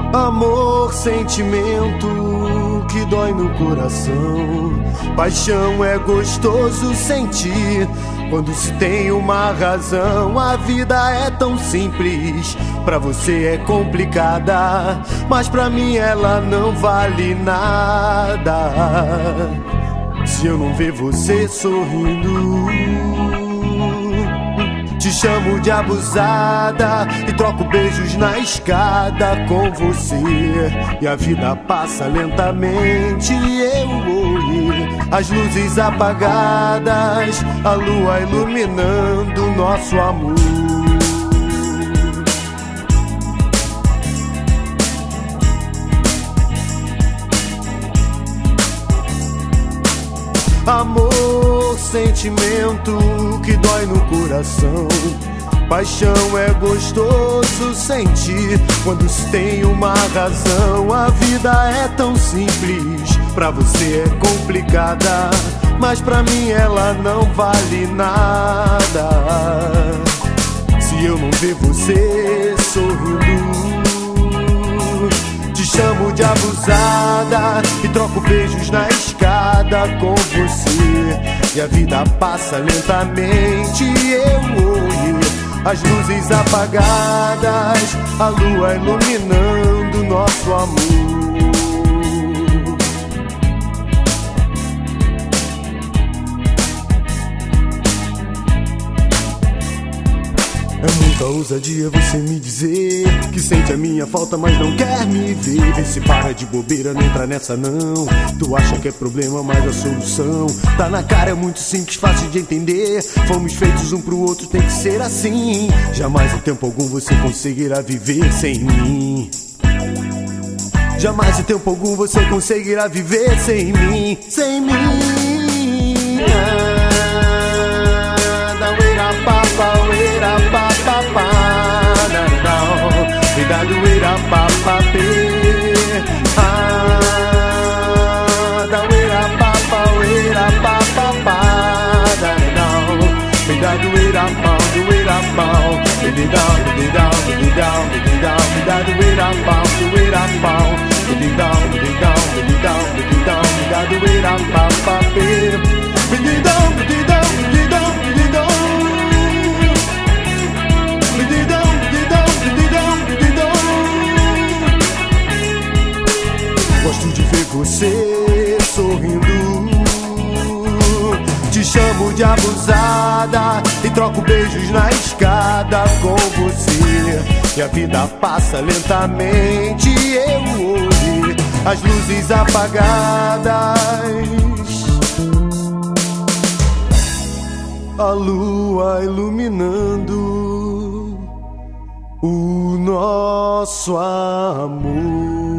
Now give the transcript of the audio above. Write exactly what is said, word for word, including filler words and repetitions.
Amor, sentimento que dói no coração. Paixão é gostoso sentir quando se tem uma razão. A vida é tão simples, pra você é complicada, mas pra mim ela não vale nada se eu não ver você sorrindo. Te chamo de abusada e troco beijos na escada com você. E a vida passa lentamente e eu olhei as luzes apagadas, a lua iluminando nosso amor. Amor, sentimento que dói no coração. Paixão é gostoso sentir quando se tem uma razão. A vida é tão simples, pra você é complicada, mas pra mim ela não vale nada se eu não ver você sorrindo. Te chamo de abusada e troco beijos na escada com você. E a vida passa lentamente e eu olhei as luzes apagadas, a lua iluminando nosso amor. É muita ousadia você me dizer que sente a minha falta, mas não quer me ver. Vê se para de bobeira, não entra nessa não. Tu acha que é problema, mas a solução tá na cara, é muito simples, fácil de entender. Fomos feitos um pro outro, tem que ser assim. Jamais em tempo algum você conseguirá viver sem mim. Jamais em tempo algum você conseguirá viver sem mim. Sem mim. Cuidado, ira, papa, pe. Ah, da ira, papa, ira, papa, pa, da, não. Cuidado, ira, pau, do ira, pau. Bidi down, bidi down, bidi down, bidi down. Cuidado, ira, pau, do ira, pau. Bidi down, bidi down, bidi down, bidi down. Cuidado, ira, papa, pe. Bidi down, bidi down, bidi down, bidi down. Bidi down, bidi down, bidi down, bidi down. Gosto de ver você sorrindo. Te chamo de abusada e troco beijos na escada com você. E a vida passa lentamente e eu ouvi as luzes apagadas, a lua iluminando o nosso amor.